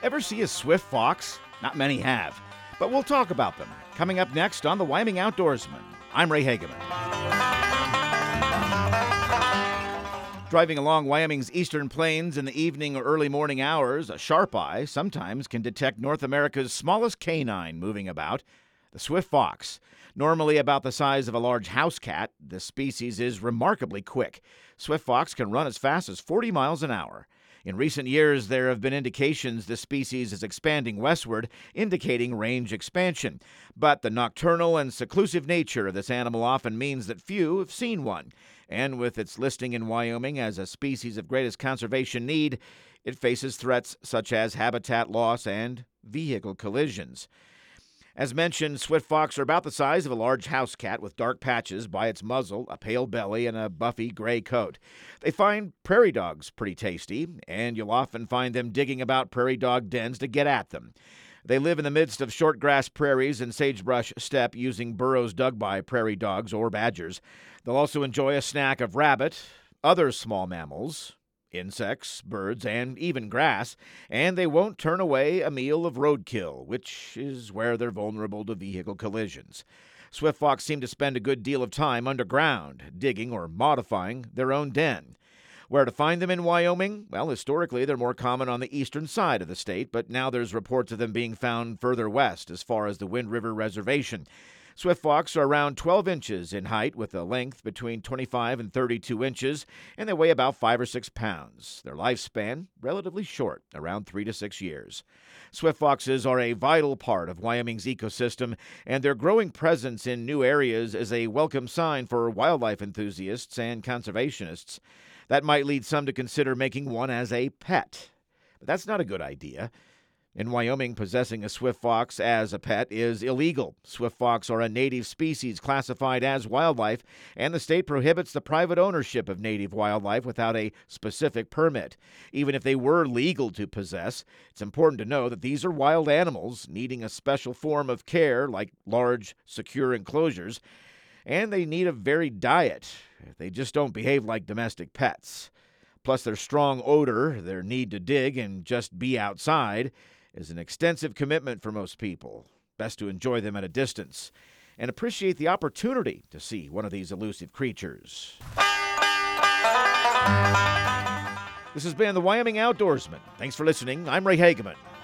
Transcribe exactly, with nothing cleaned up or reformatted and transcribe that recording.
Ever see a swift fox? Not many have, but we'll talk about them. Coming up next on The Wyoming Outdoorsman, I'm Ray Hageman. Driving along Wyoming's eastern plains in the evening or early morning hours, a sharp eye sometimes can detect North America's smallest canine moving about, the swift fox. Normally about the size of a large house cat, this species is remarkably quick. Swift fox can run as fast as forty miles an hour. In recent years, there have been indications the species is expanding westward, indicating range expansion. But the nocturnal and seclusive nature of this animal often means that few have seen one. And with its listing in Wyoming as a species of greatest conservation need, it faces threats such as habitat loss and vehicle collisions. As mentioned, swift fox are about the size of a large house cat with dark patches by its muzzle, a pale belly, and a buffy gray coat. They find prairie dogs pretty tasty, and you'll often find them digging about prairie dog dens to get at them. They live in the midst of short grass prairies and sagebrush steppe using burrows dug by prairie dogs or badgers. They'll also enjoy a snack of rabbit, other small mammals, insects, birds, and even grass, and they won't turn away a meal of roadkill, which is where they're vulnerable to vehicle collisions. Swift fox seem to spend a good deal of time underground, digging or modifying their own den. Where to find them in Wyoming? Well, historically, they're more common on the eastern side of the state, but now there's reports of them being found further west as far as the Wind River Reservation. Swift fox are around twelve inches in height with a length between twenty-five and thirty-two inches, and they weigh about five or six pounds. Their lifespan, relatively short, around three to six years. Swift foxes are a vital part of Wyoming's ecosystem, and their growing presence in new areas is a welcome sign for wildlife enthusiasts and conservationists. That might lead some to consider making one as a pet. But that's not a good idea. In Wyoming, possessing a swift fox as a pet is illegal. Swift fox are a native species classified as wildlife, and the state prohibits the private ownership of native wildlife without a specific permit. Even if they were legal to possess, it's important to know that these are wild animals needing a special form of care, like large, secure enclosures, and they need a varied diet. They just don't behave like domestic pets. Plus, their strong odor, their need to dig and just be outside, is an extensive commitment for most people. Best to enjoy them at a distance and appreciate the opportunity to see one of these elusive creatures. This has been the Wyoming Outdoorsman. Thanks for listening. I'm Ray Hageman.